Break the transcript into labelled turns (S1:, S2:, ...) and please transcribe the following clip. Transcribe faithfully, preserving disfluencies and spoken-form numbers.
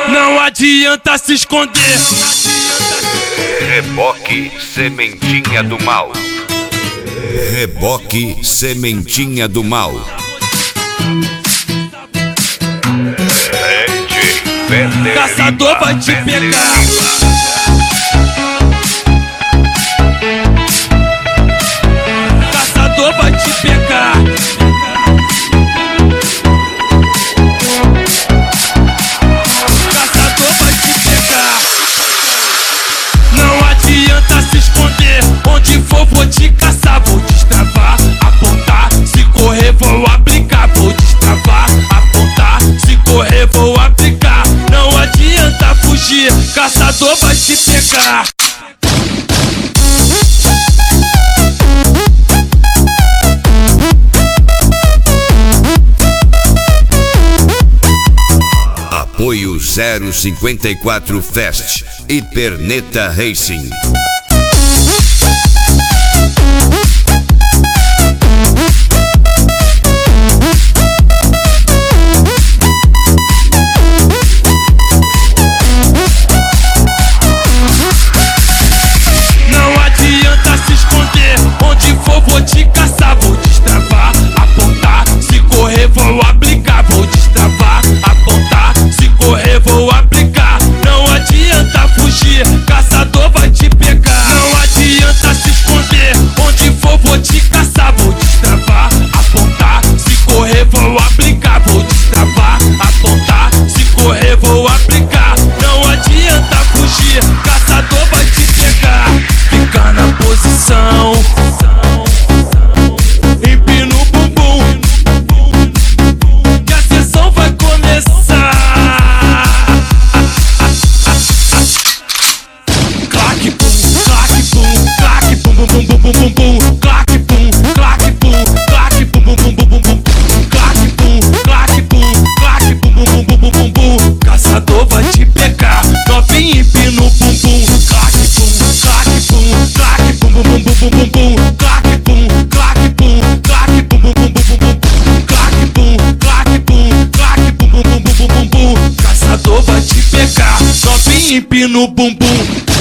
S1: Não adianta se esconder.
S2: Reboque Sementinha do Mal. Reboque Sementinha do Mal.
S1: Caçador vai te pegar. Caçador vai te pegar. Caçador vai te pegar. Não adianta se esconder. Onde for vou te caçar. Vou destravar, apontar. Se correr vou aplicar. Vou destravar, apontar. Se correr vou aplicar. Não adianta fugir. Caçador vai te pegar.
S2: Apoio zero cinquenta e quatro Fest e Perneta Racing.
S1: Não adianta se esconder. Onde for vou te caçar. Vou destravar, apontar. Se correr vou aplicar. Vou destravar, apontar. Se correr vou aplicar. Não adianta fugir. Caçador vai te pegar. Não adianta se esconder. Onde for vou te caçar. Vou destravar, apontar. Se correr vou aplicar. Vou destravar, apontar. Se correr vou aplicar. Não adianta fugir. Caçador vai te pegar. Fica na posição. Empina o bumbum. Que a sessão vai começar. Claque, bum, claque, bum, claque, bum, bum, bum, bum, bum, bum. Claque, bum, claque, bum, claque, bum, bum, bum, bum, bum, bum. Claque, bum, claque, bum, claque, bum, bum, bum, bum, bum, bum, bum. Caçador vai te pegar. Novinho empina o bumbum. Claque, bum, claque, bum, claque, bum, bum, bum, bum, bum, bum. Claque, bum, claque, bum, claque, bum, bum, bum, bum, bum, bum. Claque, bum, claque, bum, claque, bum, bum, bum, bum, bum, bum. Caçador vai te pegar. Novinho empina o bumbum.